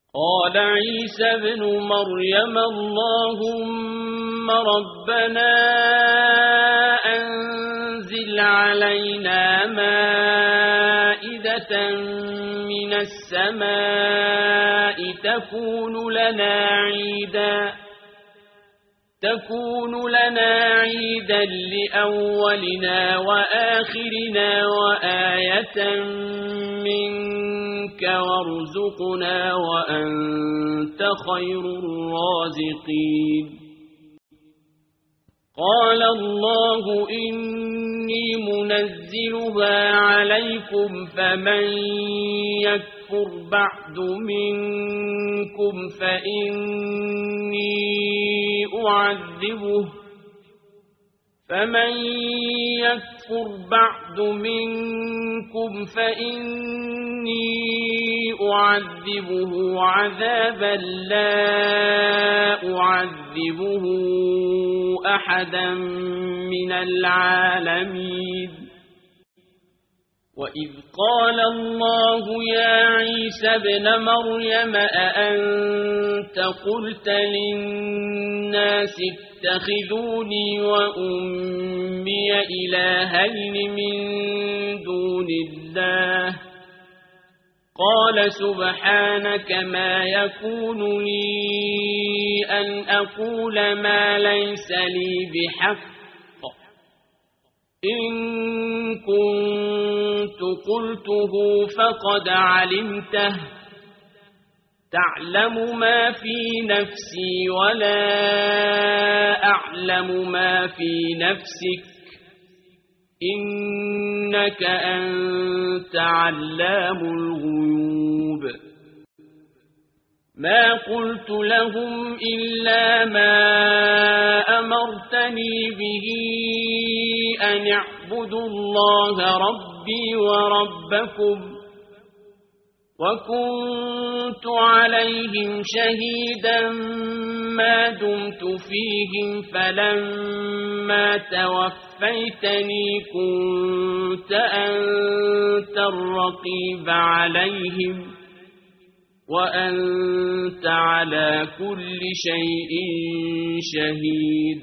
قال عيسى ابن مريم اللهم ربنا أنزل علينا مائدة من السماء تكون لنا عيدا لأولنا وآخرنا وآية منك وارزقنا وأنت خير الرازقين قال الله إني منزلها عليكم فمن يكفر بعد منكم فإني أعذبه عذابا لا أعذبه أحدا من العالمين وإذ قال الله يا عيسى ابن مريم أأنت قلت للناس اتخذوني وأمي إلهين من دون الله قال سبحانك ما يكون لي أن أقول ما ليس لي بحق إن كنت قلته فقد علمته تعلم ما في نفسي ولا أعلم ما في نفسك إنك أنت علام الغيوب ما قلت لهم إلا ما أمرتني به أن اعبدوا الله ربي وربكم وكنت عليهم شهيدا ما دمت فيهم فلما توفيتني كنت أنت الرقيب عليهم وأنت على كل شيء شهيد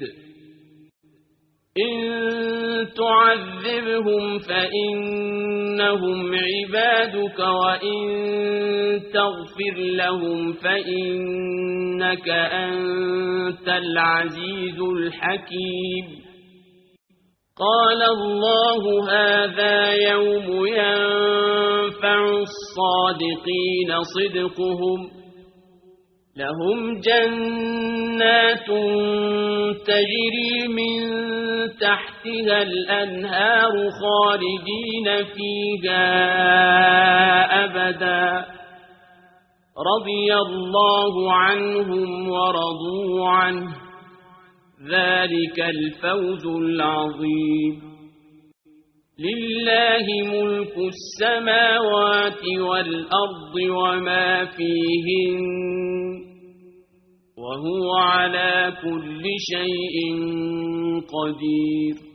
إن تعذبهم فإنهم عبادك وإن تغفر لهم فإنك أنت العزيز الحكيم قال الله هذا يوم ينفع الصادقين صدقهم لهم جنات تجري من تحتها الأنهار خالدين فيها أبدا رضي الله عنهم ورضوا عنه ذلك الفوز العظيم لله ملك السماوات والأرض وما فيهن وهو على كل شيء قدير